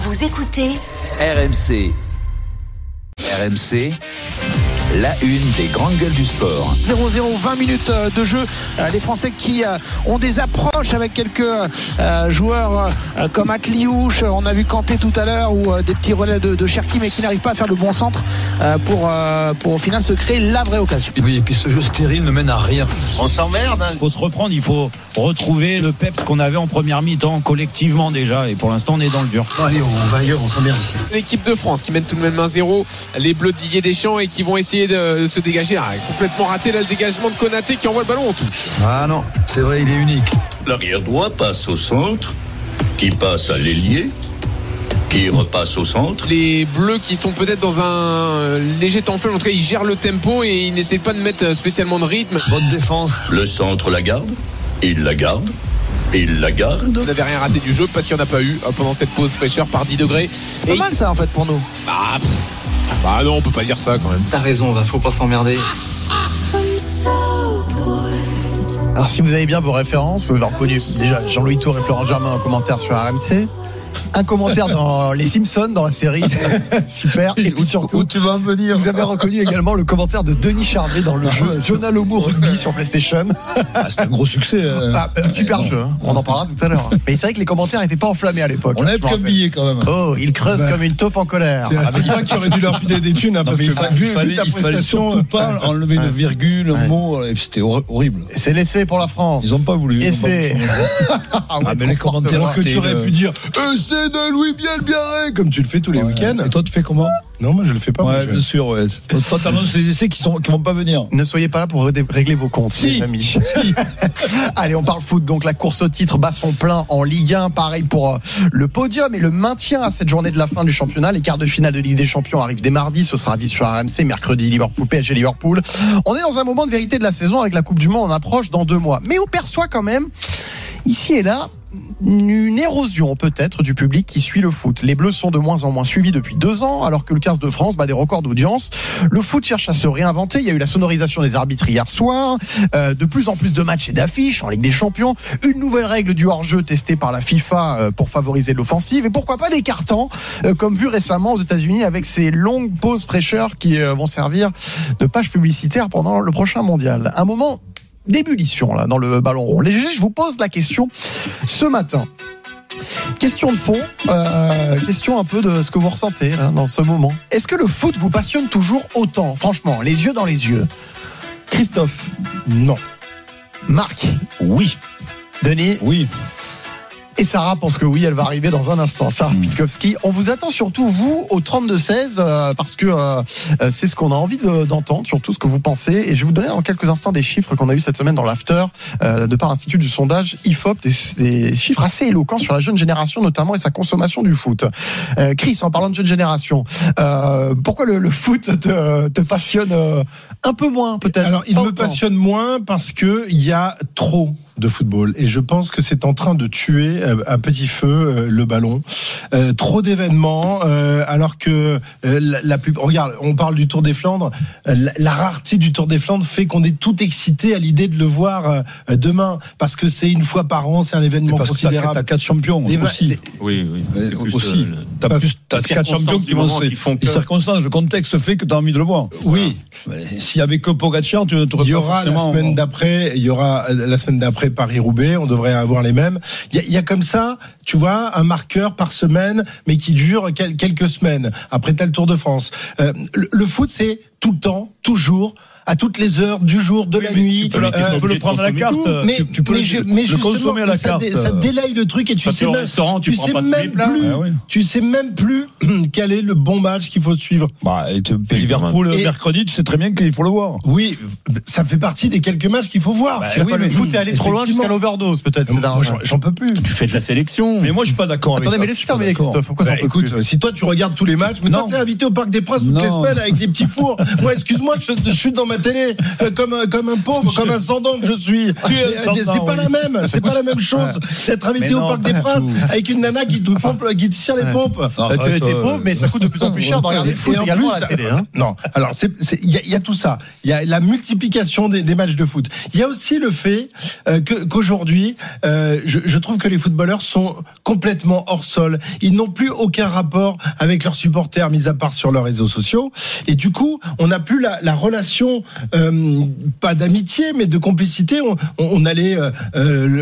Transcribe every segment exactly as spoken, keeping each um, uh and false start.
Vous écoutez R M C. R M C, la une des grandes gueules du sport. zéro zéro, vingt minutes de jeu. Les Français qui ont des approches avec quelques joueurs comme Atliouche. On a vu Kanté tout à l'heure, ou des petits relais de, de Cherki, mais qui n'arrivent pas à faire le bon centre pour, pour au final se créer la vraie occasion. Oui, et puis ce jeu stérile ne mène à rien. On s'emmerde. Il faut se reprendre, il faut retrouver le peps qu'on avait en première mi-temps collectivement déjà. Et pour l'instant, on est dans le dur. Oh, allez, on va ailleurs, on s'emmerde ici. L'équipe de France qui mène tout de même un zéro. Les Bleus de Didier Deschamps et qui vont essayer de se dégager. Ah, complètement raté là le dégagement de Konaté qui envoie le ballon en touche. Ah non, c'est vrai, il est unique. L'arrière droit passe au centre, qui passe à l'ailier, qui repasse au centre. Les Bleus qui sont peut-être dans un léger temps faible, en tout cas ils gèrent le tempo et ils n'essaient pas de mettre spécialement de rythme. Bonne défense. Le centre la garde, il la garde, il la garde. Vous n'avez rien raté du jeu parce qu'il n'y en a pas eu pendant cette pause fraîcheur par dix degrés. C'est pas et mal ça en fait pour nous. Bah, pff, bah non, on peut pas dire ça quand même. T'as raison, va, faut pas s'emmerder. Alors si vous avez bien vos références, vous avez reconnu déjà Jean-Louis Tour et Florent Germain en commentaire sur R M C. Un commentaire dans Les Simpsons, dans la série. Super. Et puis surtout, où tu vas me dire, vous avez reconnu également le commentaire de Denis Charvet dans le jeu Jonah Lomu Rugby sur PlayStation. Ah, c'est un gros succès. Euh... Ah, super jeu, hein. On en parlera tout à l'heure. Mais c'est vrai que les commentaires n'étaient pas enflammés à l'époque. On lève comme billet quand même. Oh, il creuse bah, comme une taupe en colère. C'est, ah, c'est toi qui aurais dû leur filer des thunes, hein, parce non, que il, vu, fallait, vu ta il prestation, fallait pas enlever une virgule, un ouais. mot, c'était horrible. C'est l'essai pour la France. Ils n'ont pas voulu. Et c'est. Ah, mais les commentaires. Que tu aurais pu dire, essai de Louis Bielbiarré, comme tu le fais tous les ouais. week-ends. Et toi, tu fais comment? Non, moi je le fais pas. Ouais, je... bien sûr, ouais. Toi, t'annonces les essais qui sont, qui vont pas venir. Ne soyez pas là pour régler vos comptes, si. les amis. Si. Allez, on parle foot. Donc, la course au titre bat son plein en Ligue un. Pareil pour le podium et le maintien à cette journée de la fin du championnat. Les quarts de finale de Ligue des Champions arrivent dès mardi. Ce sera à vie sur R M C. Mercredi, Liverpool, P S G Liverpool. On est dans un moment de vérité de la saison avec la Coupe du Monde. On approche dans deux mois. Mais on perçoit quand même, ici et là, une érosion peut-être du public qui suit le foot. Les Bleus sont de moins en moins suivis depuis deux ans, alors que le quinze de France bat des records d'audience. Le foot cherche à se réinventer. Il y a eu la sonorisation des arbitres hier soir, euh, de plus en plus de matchs et d'affiches en Ligue des Champions, une nouvelle règle du hors-jeu testée par la FIFA euh, pour favoriser l'offensive, et pourquoi pas des cartons, euh, comme vu récemment aux États-Unis avec ces longues pauses fraîcheurs qui euh, vont servir de page publicitaire pendant le prochain mondial. Un moment d'ébullition là dans le ballon rond. Les G G, je vous pose la question ce matin. Question de fond, euh, question un peu de ce que vous ressentez là, dans ce moment. Est-ce que le foot vous passionne toujours autant, franchement, les yeux dans les yeux? Christophe? Non. Marc? Oui. Denis? Oui. Et Sarah pense que oui, elle va arriver dans un instant. Sarah mmh. Pitkowski. On vous attend surtout, vous, au trente-deux seize, euh, parce que euh, c'est ce qu'on a envie de, d'entendre, surtout ce que vous pensez. Et je vais vous donner dans quelques instants des chiffres qu'on a eu cette semaine dans l'After, euh, de par l'Institut du sondage I F O P, des, des chiffres assez éloquents sur la jeune génération, notamment, et sa consommation du foot. Euh, Chris, en parlant de jeune génération, euh, pourquoi le, le foot te, te passionne euh, un peu moins, peut-être? Alors, il Pas me autant. passionne moins parce que il y a trop de football, et je pense que c'est en train de tuer à petit feu euh, le ballon. Euh, trop d'événements, euh, alors que euh, la, la plus... Regarde, on parle du Tour des Flandres, euh, la, la rareté du Tour des Flandres fait qu'on est tout excité à l'idée de le voir euh, demain, parce que c'est une fois par an, c'est un événement parce considérable. T'as quatre champions et aussi. Les... Oui, oui. Euh, aussi. Euh, t'as parce... plus, t'as quatre champions qui vont se... qui font que... Les circonstances, le contexte fait que t'as envie de le voir. Oui. Voilà. S'il y avait que Pogacar, tu n'aurais il y pas aura forcément... la semaine d'après, il y aura la semaine d'après Paris-Roubaix. On devrait avoir les mêmes. Il y, y a comme ça, tu vois, un marqueur par semaine, mais qui dure quel, quelques semaines. Après, t'as le Tour de France. Euh, le, le foot, c'est tout le temps, toujours, à toutes les heures du jour, de oui, la nuit. Tu peux, euh, tu peux le prendre à la carte. Mais, tu, tu peux mais, le, je, mais le consommer à la ça, carte. Dé, ça délaye le truc et tu sais même, tu sais même plus, ah oui. tu sais même plus quel est le bon match qu'il faut suivre. Bah, et te, et Liverpool et mercredi, tu sais très bien qu'il faut le voir. Oui, ça fait partie des quelques matchs qu'il faut voir. Bah, oui, mais le foot est allé trop loin jusqu'à l'overdose, peut-être. Moi, j'en, j'en peux plus. Tu fais de la sélection. Mais moi, je suis pas d'accord. Attendez, mais laisse terminer, Christophe. Pourquoi bah, écoute, plus si toi tu regardes tous les matchs, mais non. Toi t'es invité au Parc des Princes toutes les semaines avec des petits fours. Moi, excuse-moi, je, je suis dans ma télé, euh, comme comme un pauvre, comme un sans dents que je suis. Tu es c'est c'est pas la même, c'est pas la même chose. D'être invité au Parc des Princes avec une nana qui te pompe, qui te tire les pompes. Tu es pauvre, mais ça coûte de plus en plus cher de regarder le foot également à la télé. Non, alors c'est il y, y a tout ça. Il y a la multiplication des, des matchs de foot. Il y a aussi le fait euh, que qu'aujourd'hui, euh, je, je trouve que les footballeurs sont complètement hors sol. Ils n'ont plus aucun rapport avec leurs supporters, mis à part sur leurs réseaux sociaux. Et du coup, on n'a plus la, la relation, euh, pas d'amitié, mais de complicité. On, on allait euh, euh,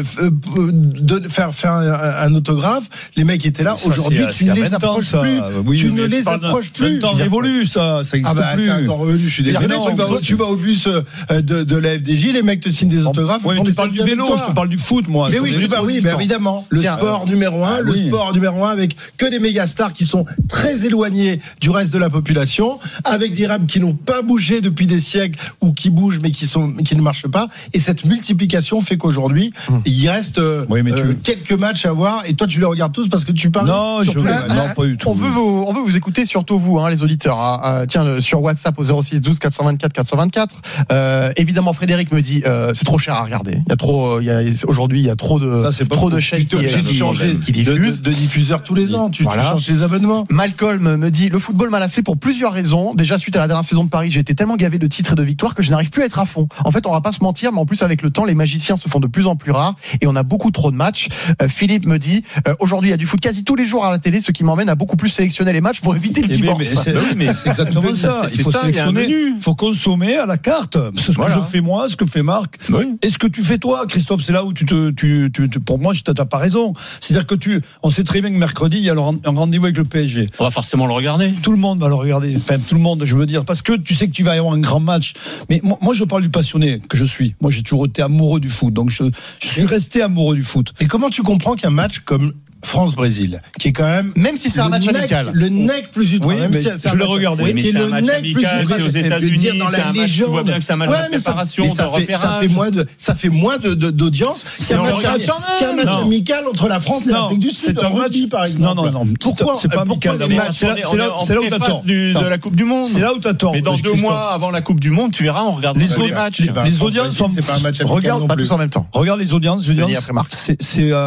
de faire faire un, un autographe. Les mecs étaient là. Ça, aujourd'hui, c'est, tu ne les approches ça. plus. Oui, tu ne les approches plus. Le temps révolu, ça, ça existe ah bah, plus. C'est un temps revenu. Je suis désolé. Tu vas, tu vas au bus de, de la F D J, les mecs te signent des autographes. Oui, mais tu parles du vélo, je te parle du foot, moi. Mais oui, je bah oui, mais évidemment. Le Tiens, sport euh, numéro un, ah, le oui. sport numéro un avec que des méga stars qui sont très éloignés du reste de la population, avec des rames qui n'ont pas bougé depuis des siècles ou qui bougent mais qui sont qui ne marchent pas. Et cette multiplication fait qu'aujourd'hui, hum. il reste euh, oui, tu... euh, quelques matchs à voir. Et toi, tu les regardes tous parce que tu parles. Non, je veux, ah, non, pas du tout. On veut vous, on veut vous écouter, surtout vous, hein, les auditeurs. Hein. Euh, tiens, sur WhatsApp au zéro six douze quatre cent vingt-quatre quatre cent vingt-quatre. Euh, évidemment, Frédéric me dit, euh, c'est trop cher à regarder. Il y a trop, il y a aujourd'hui, il y a trop de, ça, trop de chaînes qui, qui, qui, qui diffusent, de, de, de diffuseurs tous les ans. Tu, voilà. tu changes les abonnements. Malcolm me dit, le football m'a lassé pour plusieurs raisons. Déjà, suite à la dernière saison de Paris, j'ai été tellement gavé de titres et de victoires que je n'arrive plus à être à fond. En fait, on va pas se mentir, mais en plus, avec le temps, les magiciens se font de plus en plus rares et on a beaucoup trop de matchs. Euh, Philippe me dit, euh, aujourd'hui, il y a du foot quasi tous les jours à la télé, ce qui m'emmène à beaucoup plus sélectionner les matchs pour éviter le divorce. Mais, mais, c'est, oui, mais c'est exactement ça. Il faut ça, sélectionner, il faut consommer à la carte. C'est ce voilà. que je fais moi, ce que fait Marc. Oui. Et ce que tu fais toi, Christophe, c'est là où tu te, tu, tu, tu pour moi, tu n'as pas raison. C'est-à-dire que tu, on sait très bien que mercredi, il y a un rendez-vous avec le P S G. On va forcément le regarder. Tout le monde va le regarder. Enfin, tout le monde, je veux dire, parce que tu sais que tu vas y avoir un grand match. Mais moi, moi je parle du passionné que je suis. Moi, j'ai toujours été amoureux du foot. Donc, je, je suis resté amoureux du foot. Et comment tu comprends qu'un match comme France-Brésil, qui est quand même, même si c'est un match amical, le nec plus ultra, oui, même si c'est, je l'ai regardé, oui, mais c'est, c'est un match amical, c'est aux États-Unis, dans la légende, tu vois bien que c'est un match ouais, de préparation, ça, de repérage. Ça fait moins de, ça fait moins de, de d'audience qu'un match, qu'un match amical entre la France et l'Afrique du Sud. C'est un match, par exemple. Non, non, non. Pourquoi c'est pas amical? C'est là où t'as tort. De la Coupe du Monde. C'est là où t'as tort. Mais dans deux mois avant la Coupe du Monde, tu verras, on regarde les matchs. Les audiences sont, regarde pas tous en même temps. Regarde les audiences. C'est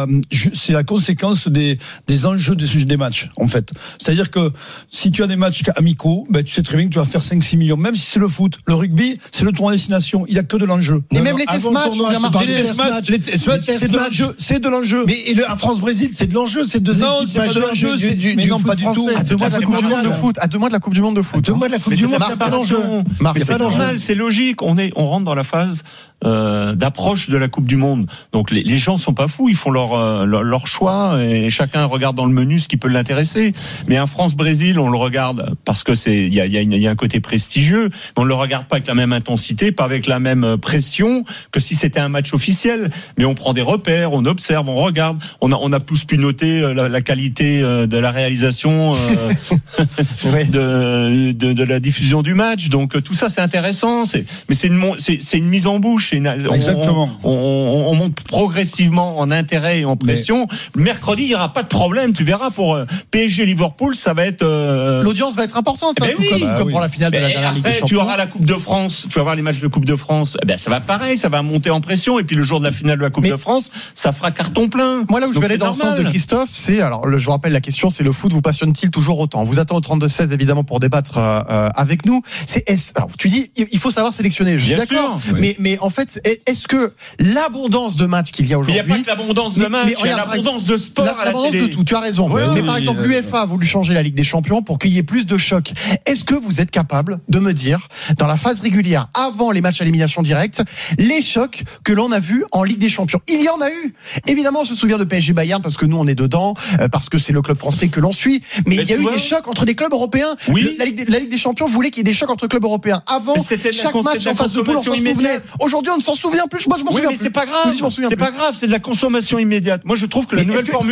c'est la conséquence des des enjeux des, des matchs, en fait. C'est-à-dire que si tu as des matchs amicaux, ben, tu sais très bien que tu vas faire cinq six millions, même si c'est le foot. Le rugby, c'est le tournoi destination. Il n'y a que de l'enjeu. Et non, même non, les test matchs, on a marqué les test matchs. Les test matchs, c'est de l'enjeu. C'est de l'enjeu. Mais et le, à France-Brésil, c'est de l'enjeu. C'est deux non, c'est pas de l'enjeu. Du, du, mais du non, pas du tout. À deux mois de la Coupe du Monde de foot. À deux mois de la Coupe du Monde de foot. À deux mois de la Coupe du Monde, il n'y a pas d'enjeu. C'est normal, c'est logique. On est, on rentre dans la phase Euh, d'approche de la Coupe du Monde. Donc les, les gens sont pas fous, ils font leur, euh, leur leur choix et chacun regarde dans le menu ce qui peut l'intéresser. Mais un France-Brésil, on le regarde parce que c'est il y a il y a, une, y a un côté prestigieux, mais on le regarde pas avec la même intensité, pas avec la même pression que si c'était un match officiel. Mais on prend des repères, on observe, on regarde. On a on a plus pu noter la, la qualité de la réalisation euh, oui. de, de de la diffusion du match. Donc tout ça c'est intéressant. C'est mais c'est une c'est c'est une mise en bouche. On, Exactement. On, on, on monte progressivement en intérêt et en pression. Mais... Mercredi, il n'y aura pas de problème. Tu verras pour euh, P S G Liverpool, ça va être. Euh... L'audience va être importante, eh ben hein, oui. tout comme, bah comme oui. pour la finale mais de la dernière Ligue des Champions. Tu auras la Coupe de France. Tu vas voir les matchs de Coupe de France. Eh ben, ça va pareil, ça va monter en pression. Et puis le jour de la finale de la Coupe mais... de France, ça fera carton plein. Moi, là où Donc je vais aller dans normal. le sens de Christophe, c'est alors, le, je vous rappelle la question, c'est le foot vous passionne-t-il toujours autant? On vous attend au trente-deux seize évidemment pour débattre euh, avec nous. C'est est alors, tu dis, il faut savoir sélectionner. Je suis Bien d'accord. Sûr, oui. Mais mais en fait, est-ce que l'abondance de matchs qu'il y a aujourd'hui. Il n'y a pas que l'abondance de matchs, il y a l'abondance de sport la, à la l'abondance télé. de tout, tu as raison. Ouais, mais oui, par exemple, l'UEFA a voulu changer la Ligue des Champions pour qu'il y ait plus de chocs. Est-ce que vous êtes capable de me dire, dans la phase régulière, avant les matchs à élimination directe, les chocs que l'on a vus en Ligue des Champions? Il y en a eu. Évidemment, on se souvient de P S G Bayern parce que nous, on est dedans, parce que c'est le club français que l'on suit. Mais, mais il y a eu vois, des chocs entre des clubs européens. Oui. Le, la, Ligue des, la Ligue des Champions voulait qu'il y ait des chocs entre clubs européens. Avant, chaque match en phase de poule, on s'en souvenait. Aujourd'hui, on ne s'en souvient plus. Moi, je m'en oui, souviens mais plus. c'est pas grave. Oui, je m'en souviens c'est plus. pas grave, c'est de la consommation immédiate. Moi, je trouve que la mais nouvelle que, formule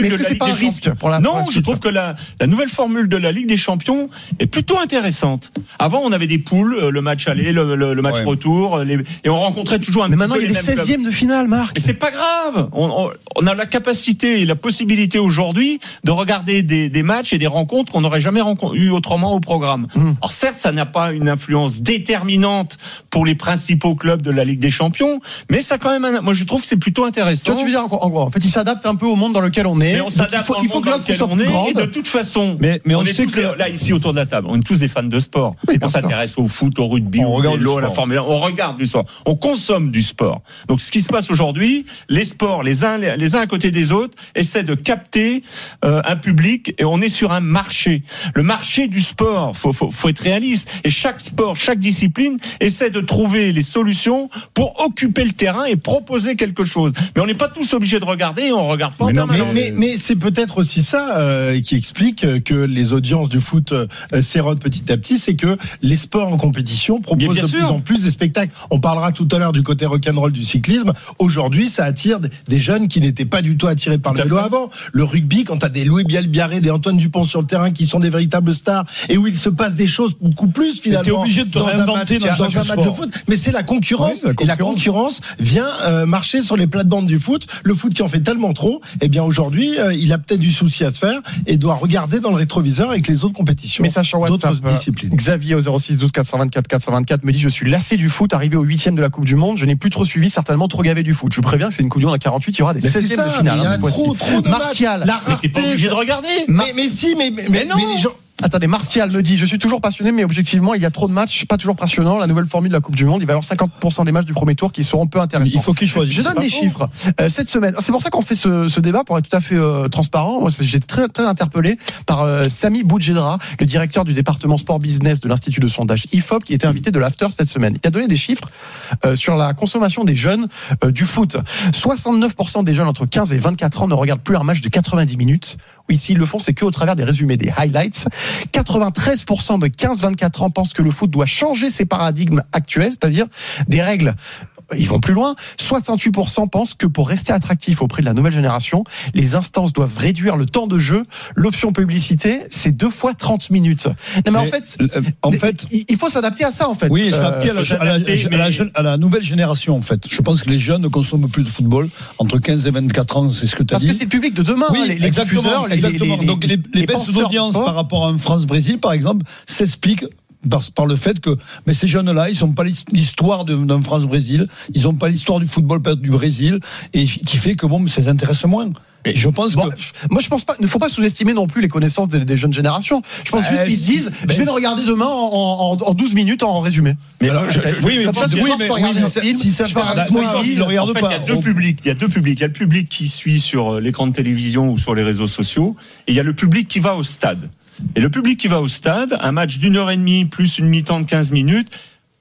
est-ce de que la c'est Ligue pas des un risque Champions. pour la Non, pour la je suite, trouve ça. que la, la nouvelle formule de la Ligue des Champions est plutôt intéressante. Avant, on avait des poules, le match aller, le, le, le match ouais. retour, les, et on rencontrait toujours un Mais petit maintenant, peu il y a les des mêmes clubs. seizièmes de finale, Marc. Mais c'est pas grave. On, on, on a la capacité et la possibilité aujourd'hui de regarder des, des matchs et des rencontres qu'on n'aurait jamais rencontre, eu autrement au programme. Mmh. Alors certes, ça n'a pas une influence déterminante pour les principaux clubs de la Ligue des Champions, mais ça quand même, un, moi je trouve que c'est plutôt intéressant. Tu vois, tu veux dire en gros, en fait, il s'adapte un peu au monde dans lequel on est. Mais on s'adapte il faut, dans il le faut monde que dans l'offre lequel soit on plus est, grande. et de toute façon, Mais, mais on, on, sait est tous que des, là ici autour de la table, on est tous des fans de sport. Oui, bien on sûr. s'intéresse au foot, au rugby, On au regarde vélo, du à la sport. Formule un, on regarde du sport, on consomme du sport. Donc ce qui se passe aujourd'hui, les sports, les uns les uns à côté des autres, essaient de capter euh, un public et on est sur un marché. Le marché du sport, faut, faut, faut être réaliste. Et chaque sport, chaque discipline essaie de trouver les solutions pour occuper le terrain et proposer quelque chose. Mais on n'est pas tous obligés de regarder et on regarde pas Mais, en non, mais, permanence. mais, mais c'est peut-être aussi ça euh, qui explique que les audiences du foot euh, s'érodent petit à petit, c'est que les sports en compétition proposent Bien, bien de sûr. plus en plus des spectacles. On parlera tout à l'heure du côté rock'n'roll du cyclisme. Aujourd'hui, ça attire des jeunes qui n'étaient pas du tout attirés par Tout le à vélo fait. avant. Le rugby, quand t'as des Louis Bielbiarré, des Antoine Dupont sur le terrain qui sont des véritables stars et où il se passe des choses beaucoup plus finalement. t'es obligé de te dans un réinventer match, dans dans chaque un match de sport. foot. Mais c'est la concurrence. Oui, c'est la Et la concurrence. concurrence vient euh, marcher sur les plates-bandes du foot. Le foot qui en fait tellement trop, eh bien aujourd'hui, euh, il a peut-être du souci à se faire et doit regarder dans le rétroviseur avec les autres compétitions. Message sur WhatsApp. d'autres disciplines. Xavier au zéro six douze quatre cent vingt-quatre quatre cent vingt-quatre me dit: je suis lassé du foot, arrivé au huitième de la Coupe du Monde, je n'ai plus trop suivi, certainement trop gavé du foot. Je vous préviens que c'est une Coupe du Monde à quarante-huit, il y aura des Mais c'est seizièmes ça, de finale. mais il y hein, a cette fois-ci. trop, trop de Martial, matchs. La Mais t'es pas rareté, obligé de ça- regarder. Mais, mais si, mais, mais, mais, non. mais les gens. Attendez, Martial me dit: je suis toujours passionné, mais objectivement, il y a trop de matchs, pas toujours passionnants. La nouvelle formule de la Coupe du Monde, il va y avoir cinquante pour cent des matchs du premier tour qui seront peu intéressants. il faut qu'ils choisissent. Je donne C'est des pas faux. chiffres. Euh, cette semaine, c'est pour ça qu'on fait ce, ce débat, pour être tout à fait euh, transparent. Moi, c'est- j'ai été très, très interpellé par euh, Sami Boudjedra, le directeur du département sport business de l'Institut de sondage I F O P, qui était invité de l'After cette semaine. Il a donné des chiffres euh, sur la consommation des jeunes euh, du foot. soixante-neuf pour cent des jeunes entre quinze et vingt-quatre ans ne regardent plus un match de quatre-vingt-dix minutes. Oui, s'ils le font, c'est que au travers des résumés, des highlights. quatre-vingt-treize pour cent de quinze vingt-quatre ans pensent que le foot doit changer ses paradigmes actuels, c'est-à-dire des règles. Ils vont plus loin. soixante-huit pour cent pensent que pour rester attractif auprès de la nouvelle génération, les instances doivent réduire le temps de jeu. L'option publicité, c'est deux fois trente minutes. Non, mais, Mais, en fait, euh, en fait, il il faut s'adapter à ça, en fait. oui, Euh, s'adapter à, la, faut à, la, s'adapter, à la mais- jeune- à la nouvelle génération, en fait. Je pense que les jeunes ne consomment plus de football. Entre quinze et vingt-quatre ans, c'est ce que tu as Parce dit. que c'est le public de demain, Oui, hein, les, les exactement, diffuseurs, les, exactement. les, les, Donc les, les les baisses penseurs d'audience du sport. par rapport à un France-Brésil, par exemple, s'expliquent par, par le fait que mais ces jeunes-là, ils n'ont pas l'histoire de- d'un France-Brésil, ils n'ont pas l'histoire du football peut-être du Brésil, et qui fait que bon, ça les intéresse moins. Et je pense Bon, que moi, je pense pas. Il ne faut pas sous-estimer non plus les connaissances des, des jeunes générations. Je pense Bah, juste qu'ils se si, disent: bah, je vais le si. regarder demain en, en, en douze minutes en résumé. Mais Alors, je- je- je- oui, mais Comme ça, oui, ce mais- soir, je peux oui, regarder mais un ça- film, si ça je part parle là, à Smoothie, moi, il le En regarde fait, pas. il y a deux On- publics. Il y a deux publics. Il y a le public qui suit sur euh, l'écran de télévision ou sur les réseaux sociaux, et il y a le public qui va au stade. Et le public qui va au stade, un match d'une heure et demie plus une mi-temps de quinze minutes,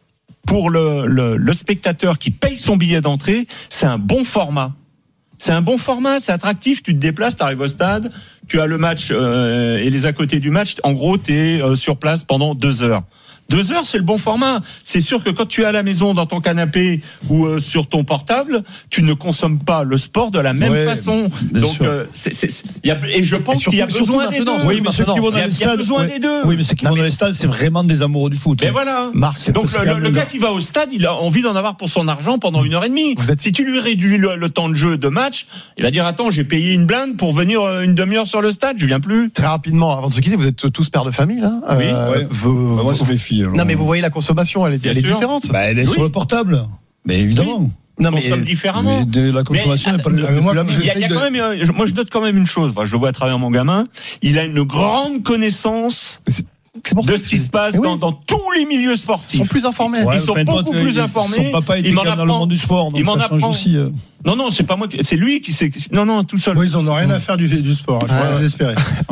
pour le, le, le spectateur qui paye son billet d'entrée, c'est un bon format. C'est un bon format, c'est attractif. Tu te déplaces, tu arrives au stade, tu as le match euh, et les à côté du match. En gros, tu es euh, sur place pendant deux heures. Deux heures, c'est le bon format. C'est sûr que quand tu es à la maison, dans ton canapé ou euh, sur ton portable, tu ne consommes pas le sport de la même Ouais, façon. bien Donc, sûr. euh, c'est, c'est, il y a, et je pense Et surtout- qu'il y a surtout besoin des deux. maintenant, Oui, mais ceux qui vont Il y dans a- les il y a stades, besoin oui. des deux. Oui, mais ceux qui Non, vont mais- dans les stades, c'est vraiment des amoureux du foot. Mais voilà. Marc, c'est Donc parce le, qu'il y a le le- gars qui va au stade, il a envie d'en avoir pour son argent pendant une heure et demie. Vous êtes- Si tu lui réduis le, le temps de jeu de match, il va dire attends, j'ai payé une blinde pour venir euh, une demi-heure sur le stade, je viens plus. très rapidement, avant de se quitter, vous êtes tous pères de famille, là. Oui, ouais. vous- Bah, moi, c'est vous- mes filles. alors. non, mais vous voyez la consommation, elle est, Bien elle est sûr. différente. Bah, elle est Oui. sur le portable. Mais évidemment. non, On mais consomme différemment. Mais de la consommation Mais, n'est pas ah, le Ah, mais moi, la comme même. Il y a, il y a de- quand même, euh, je- moi je note quand même une chose. Enfin, je le vois à travers mon gamin. Il a une grande connaissance c'est pour ça de que ce qui je- se passe Eh oui, dans, dans tous les milieux ils sportifs. sont plus informés. Ouais. Ils sont enfin, toi, beaucoup tu- plus il- informés. Son papa était Il m'en quand même dans le apprend. monde du sport, donc Il m'en ça change apprend. aussi. euh. Non, non, c'est pas moi. qui- C'est lui qui sait. Non, non, tout seul. Moi, ils en ont rien à faire du, du sport. Je Ouais. pourrais désespérer.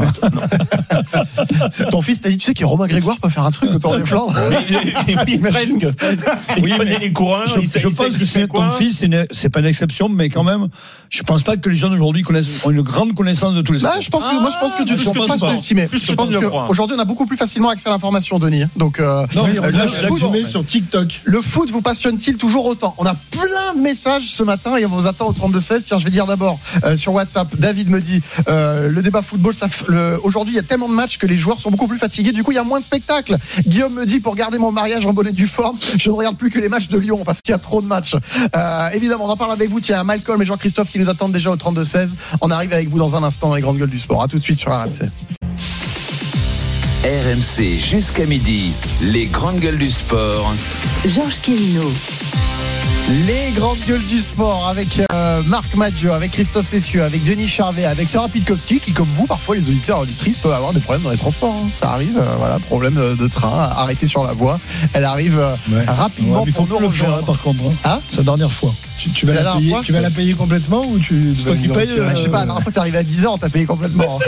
C'est ton fils t'a dit, tu sais que Romain Grégoire peut faire un truc autour des Flandres. Oui, presque. presque. Il Oui, connaît mais les coureurs. Je, il sait, je il sait pense qui que fait c'est quoi. ton fils, c'est, une- c'est pas une exception, mais quand même, je pense pas que les jeunes aujourd'hui connaissent, ont une grande connaissance de tous les Bah, sports. je pense que, moi, je pense que tu Ah, ne plus peux que pas tu penses. sous-estimer. Plus que Je pense tu ne le crois. qu'aujourd'hui, on a beaucoup plus facilement accès à l'information, Denis. Donc, euh, Non, Oui, mais regarde, le là, foot- tu mets sur TikTok. le foot vous passionne-t-il toujours autant? On a plein de messages ce matin et on vous attend au trente-deux seize. Tiens, je vais dire d'abord euh, sur WhatsApp, David me dit euh, le débat football, ça, le, aujourd'hui il y a tellement de matchs que les joueurs sont beaucoup plus fatigués, du coup il y a moins de spectacles. Guillaume me dit pour garder mon mariage en bonne et due forme, je ne regarde plus que les matchs de Lyon parce qu'il y a trop de matchs. Euh, évidemment, on en parle avec vous. Tiens, Malcolm et Jean-Christophe qui nous attendent déjà au trente-deux seize. On arrive avec vous dans un instant dans les grandes gueules du sport. À tout de suite sur R M C. R M C jusqu'à midi, les grandes gueules du sport. Georges Quérino. Les grandes gueules du sport avec euh, Marc Madiot, avec Christophe Cessieux, avec Denis Charvet, avec Sarah Pitkowski qui, comme vous, parfois les auditeurs et auditrices peuvent avoir des problèmes dans les transports. Hein. Ça arrive, euh, voilà, problème de train, arrêté sur la voie. Elle arrive euh, ouais. rapidement ouais, pour nous nous rejoindre. Par contre, hein. Hein c'est la dernière fois. Tu, tu, vas la payer, fois, tu vas la payer complètement ou tu c'est toi qui payes euh... Je sais pas, la dernière fois t'es arrivé à dix heures, on t'a payé complètement.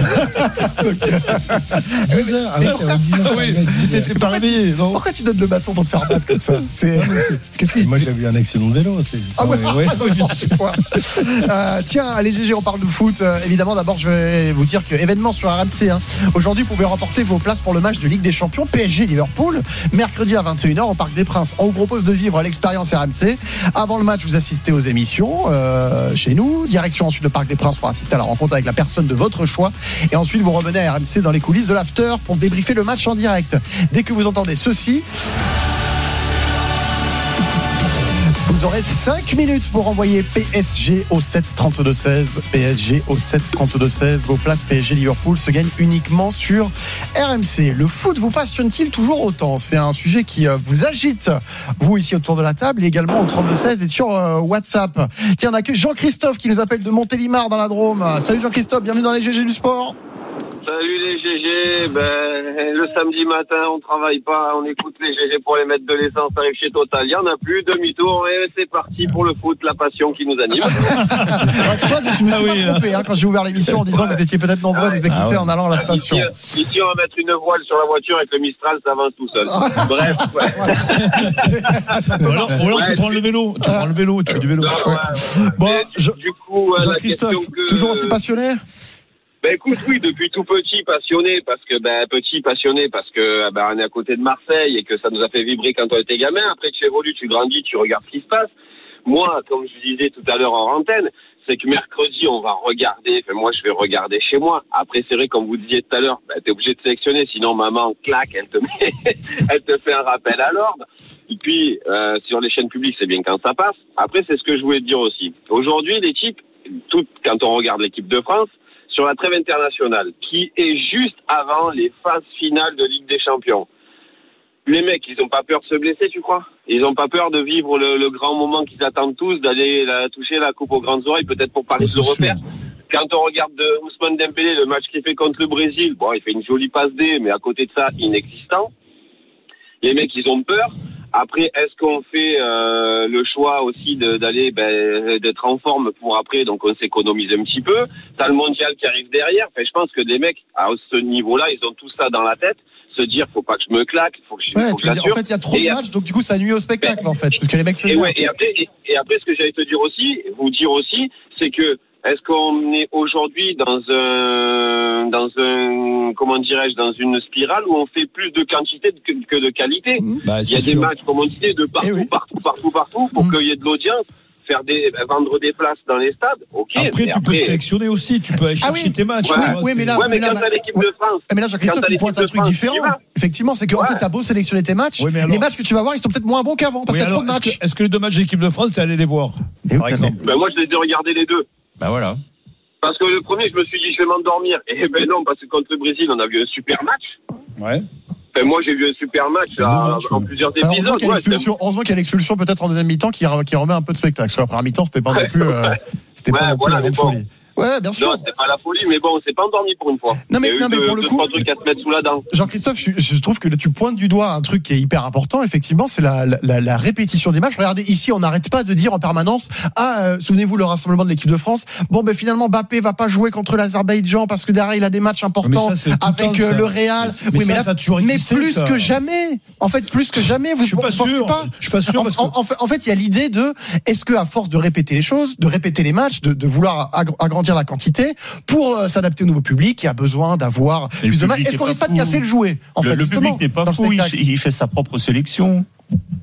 dix heures, ah, pourquoi... dix heures, oui, t'étais pas réveillé. Non. Pourquoi tu donnes le bâton pour te faire battre comme ça? C'est... Qu'est-ce que... Moi j'avais eu un accident de vélo. C'est... Ah ouais, ouais. euh, tiens, allez G G, on parle de foot. Euh, évidemment, d'abord je vais vous dire que événement sur R M C. Hein. Aujourd'hui, vous pouvez remporter vos places pour le match de Ligue des Champions P S G Liverpool, mercredi à vingt et une heures au Parc des Princes. On vous propose de vivre l'expérience R M C. Avant le match, vous assistez aux émissions euh, chez nous. Direction ensuite le Parc des Princes pour assister à la rencontre avec la personne de votre choix. Et ensuite, vous revenez à R M C dans les coulisses de l'after pour débriefer le match en direct. Dès que vous entendez ceci, vous aurez cinq minutes pour envoyer P S G au sept trente-deux seize. P S G au sept trente-deux seize. Vos places P S G Liverpool se gagnent uniquement sur R M C. Le foot vous passionne-t-il toujours autant? C'est un sujet qui vous agite, vous ici autour de la table, et également au trente-deux seize et sur euh, WhatsApp. Tiens, on a que Jean-Christophe qui nous appelle de Montélimar dans la Drôme. Salut Jean-Christophe, bienvenue dans les G G du sport. Salut les G G, ben, le samedi matin on travaille pas, on écoute les G G pour les mettre de l'essence, arrive chez Total, il y en a plus, demi-tour et c'est parti pour le foot, la passion qui nous anime. Alors, tu vois, tu me suis ah oui, pas trompé hein, quand j'ai ouvert l'émission en disant ouais. que vous étiez peut-être nombreux à nous écouter ah ouais. en allant à la station. Ici, ici on va mettre une voile sur la voiture avec le Mistral, ça avance tout seul. Bref, ouais. Ou alors, ou alors ouais, tu prends le vélo, tu prends le vélo, tu fais du vélo. Non, ouais. Ouais. Bon, je, du coup, Jean-Christophe, que... toujours aussi passionné? Ben écoute, oui, depuis tout petit passionné, parce que ben petit passionné, parce que ben on est à côté de Marseille et que ça nous a fait vibrer quand on était gamin. Après tu évolues, tu grandis, tu regardes ce qui se passe. Moi, comme je disais tout à l'heure en antenne, c'est que mercredi on va regarder. Enfin moi je vais regarder chez moi. Après c'est vrai comme vous disiez tout à l'heure, ben t'es obligé de sélectionner, sinon maman claque, elle te met, elle te fait un rappel à l'ordre. Et puis euh, sur les chaînes publiques c'est bien quand ça passe. Après c'est ce que je voulais dire aussi. Aujourd'hui l'équipe, toute quand on regarde l'équipe de France. Sur la trêve internationale, qui est juste avant les phases finales de Ligue des Champions. Les mecs, ils n'ont pas peur de se blesser, tu crois? Ils n'ont pas peur de vivre le, le grand moment qu'ils attendent tous, d'aller la, toucher la coupe aux grandes oreilles, peut-être pour parler de le repère. Quand on regarde de Ousmane Dembélé, le match qu'il fait contre le Brésil, bon, il fait une jolie passe D, mais à côté de ça, inexistant. Les mecs, ils ont peur. Après, est-ce qu'on fait euh, le choix aussi de, d'aller ben, d'être en forme pour après, donc on s'économise un petit peu. T'as le mondial qui arrive derrière. Enfin, je pense que les mecs à ce niveau-là, ils ont tout ça dans la tête. Se dire, faut pas que je me claque, faut que je. Ouais, faut tu que veux dire, en fait, il y a trop de matchs, donc du coup, ça nuit au spectacle, ben, en fait, parce que les mecs se. Et, ouais, et après, et, et après, ce que j'allais te dire aussi, vous dire aussi, c'est que est-ce qu'on est aujourd'hui dans un, dans un, comment dirais-je, dans une spirale où on fait plus de quantité que, que de qualité. Bah, il y a sûr. Des matchs, comme on disait, de partout, oui. partout, partout, partout, pour mmh. qu'il y ait de l'audience. Faire des, vendre des places dans les stades, ok. Après, tu après... peux sélectionner aussi, tu peux aller chercher ah oui. tes matchs. Ouais, oui, oui, mais là, ouais, mais, mais là, quand t'as l'équipe ouais. de France. Mais là, Jean-Christophe, tu pointes un truc France, différent. Effectivement, c'est qu'en ouais. fait, t'as beau sélectionner tes matchs, oui, alors... les matchs que tu vas voir, ils sont peut-être moins bons qu'avant, parce oui, qu'il y a trop de matchs. Est-ce que, est-ce que les deux matchs de l'équipe de France, t'es allé les voir? Par exemple. Ben, moi, je les ai regardés les deux. Ben voilà. Parce que le premier, je me suis dit, je vais m'endormir. Et ben non, parce que contre le Brésil, on a vu un super match. Ouais. Ben moi, j'ai vu un super match là, match, en plusieurs épisodes. Heureusement qu'il y a l'expulsion, heureusement qu'il y a l'expulsion peut-être en deuxième mi-temps qui, qui remet un peu de spectacle. Parce que la première mi-temps, c'était pas non plus, euh, c'était ouais, pas non voilà, plus la grande bon. folie. Ouais, bien sûr. Non, c'est pas la folie, mais bon, on s'est pas endormi pour une fois. Non, mais, non, mais pour de, le coup. Deux, trucs à se mettre sous la dent. Jean-Christophe, je, je trouve que tu pointes du doigt un truc qui est hyper important, effectivement, c'est la, la, la répétition des matchs. Regardez, ici, on n'arrête pas de dire en permanence, ah, euh, souvenez-vous le rassemblement de l'équipe de France. Bon, ben, finalement, Mbappé va pas jouer contre l'Azerbaïdjan parce que derrière, il a des matchs importants ça, avec temps, le Real. Mais, oui, mais, ça, là, ça a toujours existé, mais plus ça. que jamais. En fait, plus que jamais, vous je suis pas pensez sûr. pas? Je suis pas sûr. En, parce que... en, en, fait, en fait, il y a l'idée de, est-ce que à force de répéter les choses, de répéter les matchs, de, de vouloir agrandir la quantité, pour euh, s'adapter au nouveau public qui a besoin d'avoir plus de matchs. Est-ce qu'on risque pas de casser le jouet en le, fait, le public n'est pas fou, il, il fait sa propre sélection.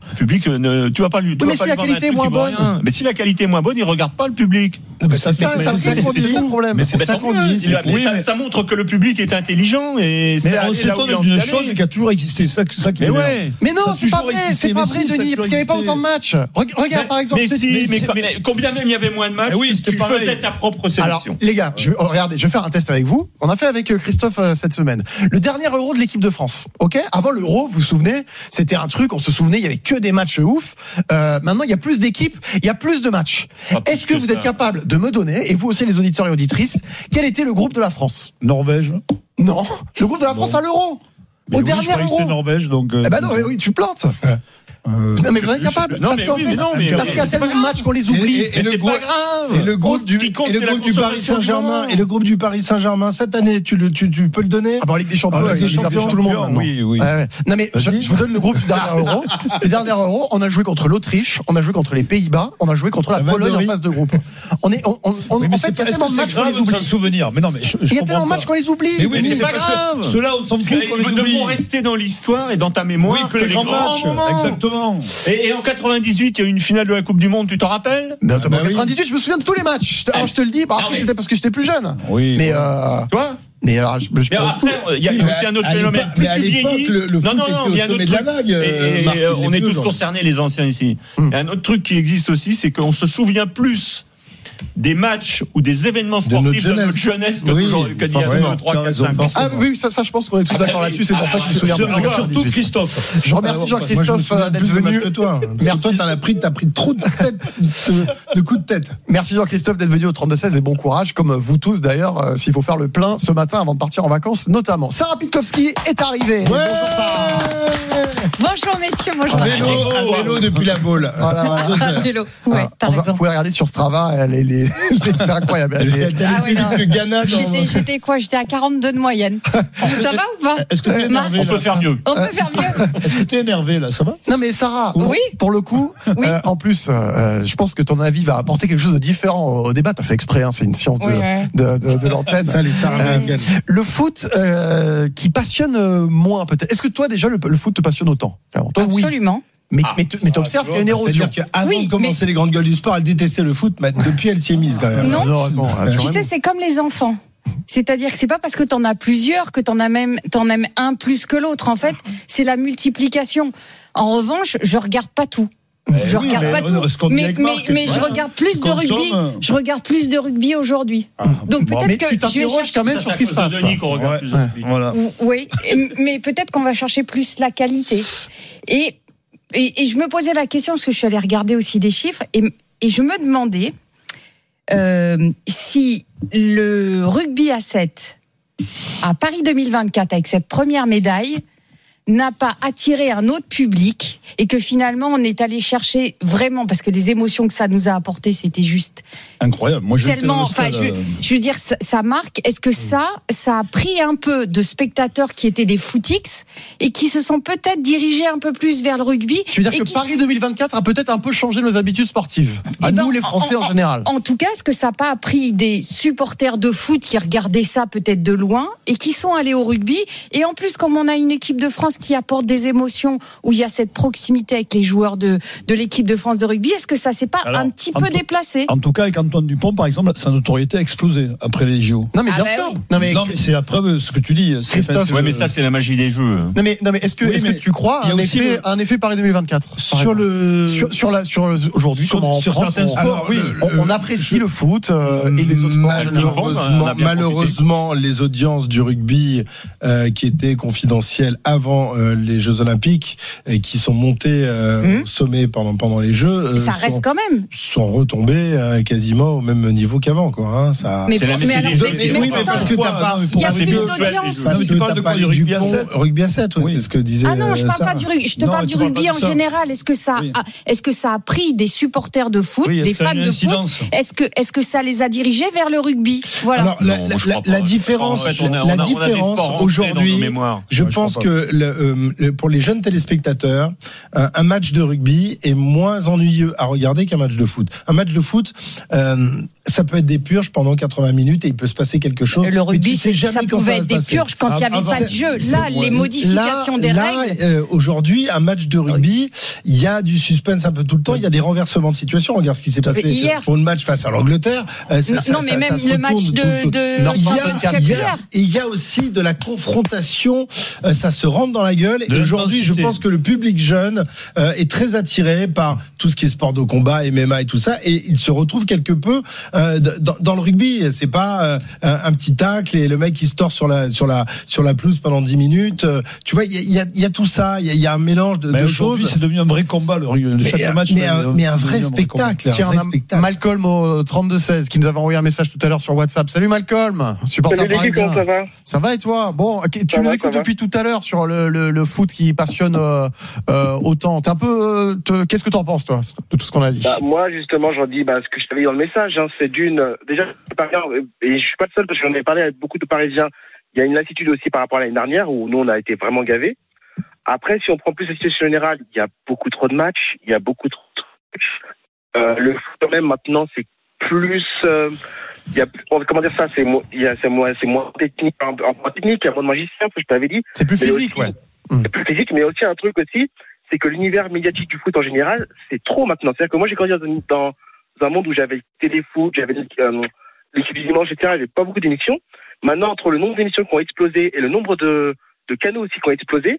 Le public, ne, tu vas pas lui. Tu mais vas si pas la lui qualité est moins bonne. Rien. Mais si la qualité est moins bonne, il regarde pas le public. Non, mais ça, c'est ça, ça, c'est ça, c'est ça le problème. Mais c'est ça qu'on dit. Il a- mais ça, ça montre que le public est intelligent et c'est Mais on s'étonne d'une chose qui a toujours existé. Ça, c'est ça qui Mais m'énerve. ouais. Mais non, Ça a c'est pas toujours vrai, existé, c'est pas mais vrai, si, ça a Denis, toujours parce qu'il n'y avait pas existé. autant de matchs. Re- Regarde, par exemple, mais c'est- si, mais, mais- quand- mais- mais combien même il y avait moins de matchs, Eh oui, tu, c'était tu pareil. faisais ta propre Alors, sélection. les gars, je, oh, regardez, je vais faire un test avec vous. On a fait avec euh, Christophe euh, cette semaine. Le dernier Euro de l'équipe de France, ok. Avant l'Euro, vous vous souvenez, c'était un truc. On se souvenait, il y avait que des matchs ouf. Euh, maintenant, il y a plus d'équipes, il y a plus de matchs. Pas plus Est-ce que, que vous ça. êtes capable de me donner, et vous aussi les auditeurs et auditrices, quel était le groupe de la France? Norvège. Non, le groupe de la France à l'Euro. Mais Au oui, je dernier croyais que c'était Euro. Norvège, donc. euh, Eh ben non, mais oui, tu plantes. euh, Non, mais vous êtes capable. Non, parce mais qu'en oui, fait, mais non, mais- parce qu'il y a c'est pas tellement de grave. matchs qu'on les oublie. Et- et- Mais le c'est groupe- pas grave. Et le groupe Ce du, qui compte, et le c'est la groupe du Paris consommation de Saint-Germain moment. et le groupe du Paris Saint-Germain cette année, tu le, tu, tu peux le donner. Ah bah en Ligue des Champions, Ah, Ligue des ils affichent Champions, tout le monde maintenant. oui, oui. Ouais, ouais. Non mais je, Vas-y. je vous donne le groupe du dernier Euro. Le dernier Euro, on a joué contre l'Autriche, on a joué contre les Pays-Bas, on a joué contre la Ça va, Pologne en Dory phase de groupe. On est, on, on, on- Oui, en mais fait, c'est il y a pas- est-ce tellement que de c'est matchs qu'on grave les de oublie. s'en souvenir. Mais non, mais je, je Il y a comprends tellement de pas. matchs qu'on les oublie. Mais oui, Mais c'est c'est pas parce que grave. Ceux-là, on s'en Parce fout qu'on qu'ils les oublie. devront rester dans l'histoire et dans ta mémoire Oui, que les grands matchs. moments. Exactement. Et, et en quatre-vingt-dix-huit, il y a eu une finale de la Coupe du Monde, tu t'en rappelles? Mais attends, Ah bah en oui. quatre-vingt-dix-huit, je me souviens de tous les matchs. Je te- Alors je te le dis, bah, Ah, après mais- c'était parce que j'étais plus jeune. Oui. Mais euh, Toi? mais alors je, je Mais après, il y a Oui, mais aussi un autre à phénomène. l'époque- Plus mais à tu l'époque, vieillis, le- le non, foot non, était non, au il y a un sommet autre de la truc. vague, euh, Et- et, Marc, euh, il est on est plus tous aujourd'hui. concernés, les anciens ici. Mm. Il y a un autre truc qui existe aussi, c'est qu'on se souvient plus des matchs ou des événements De notre sportifs de notre jeunesse. jeunesse que Oui, d'aujourd'hui, que d'il y a forcément, deux, trois, tu as quatre, raison, cinq ans. ah oui, ça, ça je pense qu'on est tous d'accord là-dessus. C'est pour ça que je me souviens Sur- plus de Surtout quatre-vingt-dix-huit. Christophe. Je remercie Moi, je me Jean-Christophe souviens d'être plus de matchs venu. que toi. Merci. Toi, t'en as pris, t'as pris trop de tête, de, de coups de tête. Merci Jean-Christophe d'être venu au trente-deux seize et bon courage, comme vous tous d'ailleurs, euh, s'il faut faire le plein ce matin avant de partir en vacances notamment. Sarah Pitkowski est arrivée. Bonjour Sarah. Bonjour messieurs, bonjour. À vélo, à vélo depuis la boule. Voilà, voilà. À vélo. Ouais, Ah, t'as on va- raison. Vous pouvez regarder sur Strava, elle est, les- c'est incroyable. Elle est- Ah ouais, non. que Ghana dans- J'étais, j'étais quoi? J'étais à quarante-deux de moyenne. Ça va ou pas? Est-ce que t'es Marc, énervé On peut là faire mieux. on peut faire mieux. Est-ce que t'es énervé là? Ça va? Non mais Sarah, Oui. pour le coup, Oui. euh, en plus, euh, je pense que ton avis va apporter quelque chose de différent au, au débat. T'as fait exprès, hein, c'est une science de, Oui, ouais. de, de, de l'antenne. Ça, les Sarah Euh, américaines. Le foot euh, qui passionne euh, moins peut-être. Est-ce que toi déjà le, le foot te passionne autant? Alors, toi, oui. Absolument. Mais, Ah. mais, t- mais t'observes qu'il y a une érosion. C'est-à-dire qu'avant Oui, de commencer mais- les grandes gueules du sport, elle détestait le foot, mais depuis elle s'y est mise quand même. Non. Non, attends, Tu Tu vraiment. sais, c'est comme les enfants. C'est-à-dire que c'est pas parce que t'en as plusieurs que t'en as même, t'en aimes un plus que l'autre. En fait, c'est la multiplication. En revanche, je regarde pas tout. Je Eh oui, regarde mais pas on- tout. ce qu'on dit Mais, avec mais, Marc, mais je voilà. regarde plus de Consomme. rugby. Je regarde plus de rugby aujourd'hui. Donc bon, peut-être mais que tu je vais t'interroges chercher. quand même Ça, sur c'est ce qui à se cause de passe. Denis qu'on regarde Ouais. plus de rugby. Voilà. Oui, mais peut-être qu'on va chercher plus la qualité. Et, et, et je me posais la question, parce que je suis allée regarder aussi des chiffres, et, et je me demandais euh, si le rugby à sept à Paris deux mille vingt-quatre, avec cette première médaille, n'a pas attiré un autre public et que finalement on est allé chercher vraiment, parce que les émotions que ça nous a apporté, c'était juste Incroyable. Moi, j'étais tellement, au stade, enfin, je, euh, je veux dire, ça, ça marque. Est-ce que ça, ça a pris un peu de spectateurs qui étaient des footix et qui se sont peut-être dirigés un peu plus vers le rugby? Tu veux dire et que qui Paris deux mille vingt-quatre a peut-être un peu changé nos habitudes sportives. À Eh ben, nous les Français en, en- général. En tout cas, est-ce que ça n'a pas appris des supporters de foot qui regardaient ça peut-être de loin et qui sont allés au rugby? Et en plus, comme on a une équipe de France qui apporte des émotions, où il y a cette proximité avec les joueurs de, de l'équipe de France de rugby, est-ce que ça s'est pas Alors, un petit en peu tout- déplacé? En tout cas, avec Antoine Dupont, par exemple, sa notoriété a explosé après les J O. Non mais Ah bien bah sûr. oui. Non mais, Non, mais c'est la preuve de ce que tu dis. C'est- Christophe, c'est- Ouais, mais ça, c'est la magie des jeux. non mais, non mais est-ce que, Oui, est-ce que mais tu crois il y à a un aussi effet, le- un effet Paris deux mille vingt-quatre par Sur exemple le. sur, sur la sur le- aujourd'hui Sur- comment en sur France, certains on, sports, alors, oui, on, le- on apprécie je- le foot euh, et les autres sports. en général. Malheureusement, on a bien malheureusement, les audiences du rugby euh, qui étaient confidentielles avant euh, les Jeux Olympiques et qui sont montées euh, Mmh. au sommet pendant pendant les Jeux, euh, Ça sont, reste quand même. sont retombées euh, quasiment au même niveau qu'avant, quoi. Hein, ça. Mais, C'est la mais métier alors, des jeux, mais- mais mais oui, mais pourtant, parce que t'as pas. il y a c'est plus virtuel, les d'audience. jeux. Parce tu que parles t'as de pas quoi, les du rugby à Dupont- sept Rugby à sept, ouais, Oui. c'est ce que disait. Ah non, je euh, parle pas Sarah. du rugby. Je te Non, parle tu du parles rugby pas en de ça. général. Est-ce que ça, Oui. a, est-ce que ça a pris des supporters de foot, Oui, des est-ce qu'il y a fans une de foot? incidence Est-ce que, est-ce que ça les a dirigés vers le rugby? Voilà. Alors, la, Non, la- moi, je la- crois pas. la différence, En fait, on a- on a- la on a des différence sports ancrés dans nos aujourd'hui, mémoires. je Ouais, je pense crois pas. que le, euh, euh, pour les jeunes téléspectateurs, un, un match de rugby est moins ennuyeux à regarder qu'un match de foot. Un match de foot, euh, ça peut être des purges pendant quatre-vingts minutes et il peut se passer quelque chose. Le rugby, c'est, ça pouvait être des purges quand il n'y avait avant, pas de jeu. Là, les modifications là, des là, règles. Euh, aujourd'hui, un match de rugby, il y a du suspense un peu tout le temps. Il y a des renversements de situation. Regarde ce qui s'est passé hier, pour le match face à l'Angleterre. Euh, ça, non, ça, non, mais ça, même ça le match de, de il y a, il y a, il y a aussi de la confrontation. Euh, ça se rentre dans la gueule. Et aujourd'hui, je pense que le public jeune euh, est très attiré par tout ce qui est sport de combat, M M A et tout ça, et il se retrouve quelque peu euh, dans, dans le rugby. C'est pas euh, un, un petit tacle et le mec qui se tord sur la sur la sur la pelouse pendant dix minutes. Euh, tu vois, il y a, il y a tout ça. Il y a, il y a un mélange de, de choses. C'est devenu un vrai combat le rugby. Chaque mais, match, mais, mais, un, mais un vrai spectacle. Tiens, un vrai on a spectacle. Malcolm au trente-deux seize qui nous avait envoyé un message tout à l'heure sur WhatsApp. Salut Malcolm, supporter Salut parisien. comment ça va? Ça va et toi? Bon, tu ça nous va, écoutes depuis tout à l'heure sur le, le, le foot qui passionne euh, euh, autant. T'es un peu, euh, te, qu'est-ce que t'en penses toi de tout ce qu'on a dit? Bah, moi justement, j'en dis bah, ce que je t'avais dit dans le message. Hein, c'est d'une déjà et je suis pas le seul parce que j'en ai parlé avec beaucoup de Parisiens. Il y a une lassitude aussi par rapport à l'année dernière où nous on a été vraiment gavés. Après, si on prend plus la situation générale, il y a beaucoup trop de matchs, il y a beaucoup trop de matchs. Euh, le foot quand même maintenant c'est plus euh, il y a comment dire ça, c'est moins il y a c'est moins c'est moins technique en, en technique, il y a moins de magicien, je t'avais dit. C'est plus physique, aussi, ouais. C'est plus physique, mais aussi un truc aussi, c'est que l'univers médiatique du foot en général, c'est trop maintenant. C'est-à-dire que moi j'ai grandi dans, dans un monde où j'avais le téléfoot, j'avais euh, l'équipe du dimanche, et cetera. J'avais pas beaucoup d'émissions. Maintenant, entre le nombre d'émissions qui ont explosé et le nombre de, de canaux aussi qui ont explosé,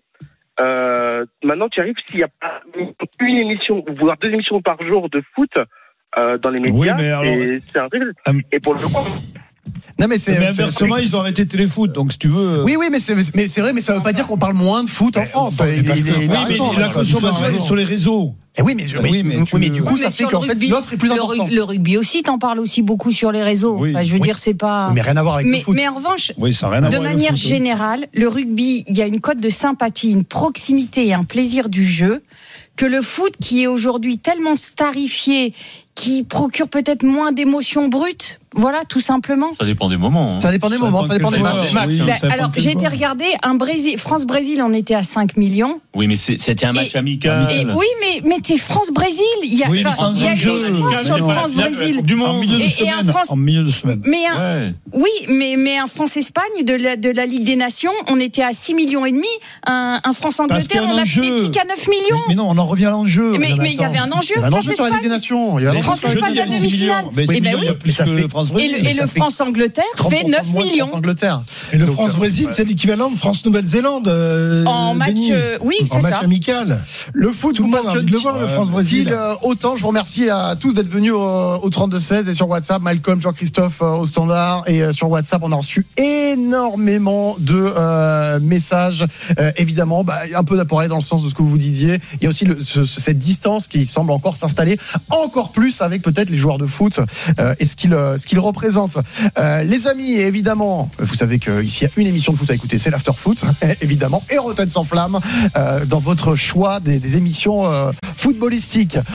euh, maintenant tu arrives s'il y a pas une émission, voire deux émissions par jour de foot euh, dans les médias, oui, mais alors, et c'est un truc. Um, et pour le coup. Non mais c'est mais inversement, ils ont arrêté de téléfoot, donc si tu veux. Oui oui mais c'est mais c'est vrai, mais ça veut pas dire qu'on parle moins de foot en mais France. Il, il, il, oui, mais raison, la consommation est sur les réseaux. Eh oui, mais, mais, oui, mais, oui, mais du coup, oui, ça fait qu'en fait, l'offre est plus le importante. Le rugby aussi, t'en parles aussi beaucoup sur les réseaux. Oui. Enfin, je veux oui. dire, c'est pas. Mais rien à voir avec mais, le foot. Mais en revanche, oui, ça a rien à de voir manière avec le foot, générale, le rugby, il y a une cote de sympathie, une proximité et un plaisir du jeu que le foot, qui est aujourd'hui tellement starifié, qui procure peut-être moins d'émotions brutes. Voilà, tout simplement. Ça dépend des moments. Hein. Ça dépend des ça moments, ça dépend des matchs. Oui, ben, alors, j'ai été regarder un Brésil, France-Brésil, on était à cinq millions. Oui, mais c'est, c'était un match et, amical. Et, oui, mais, mais t'es France-Brésil. Il y a, oui, il y a jeu, l'espoir sur le France-Brésil. Du monde. En milieu de et, semaine. Et un France... En milieu de semaine. Mais un, ouais. Oui, mais, mais un France-Espagne de la, de la Ligue des Nations, on était à six millions et demi. Un, un France-Angleterre, on a fait des pics à neuf millions. Mais, mais non, on en revient à l'enjeu. Mais il y avait un enjeu. Un enjeu sur la Ligue des Nations. France-Espagne, la demi-finale. Et ben oui. Et le France-Angleterre fait neuf millions. Et le France-Brésil, c'est l'équivalent de France-Nouvelle-Zélande. Euh, en match, euh, oui, c'est en ça. match amical. Le foot vous passionne de voir le France-Brésil. Euh, autant, je vous remercie à tous d'être venus au, au trente-deux seize et sur WhatsApp. Malcolm, Jean-Christophe euh, au standard. Et euh, sur WhatsApp, on a reçu énormément de euh, messages. Euh, évidemment, bah, un peu pour aller dans le sens de ce que vous disiez. Il y a aussi le, ce, cette distance qui semble encore s'installer encore plus avec peut-être les joueurs de foot euh, et ce qu'ils, euh, ce qu'ils représentent. Euh, les amis, évidemment, vous savez qu'ici il y a une émission de foot à écouter, c'est l'After Foot, évidemment, et Rotten sans flamme euh, dans votre choix des, des émissions euh, footballistiques.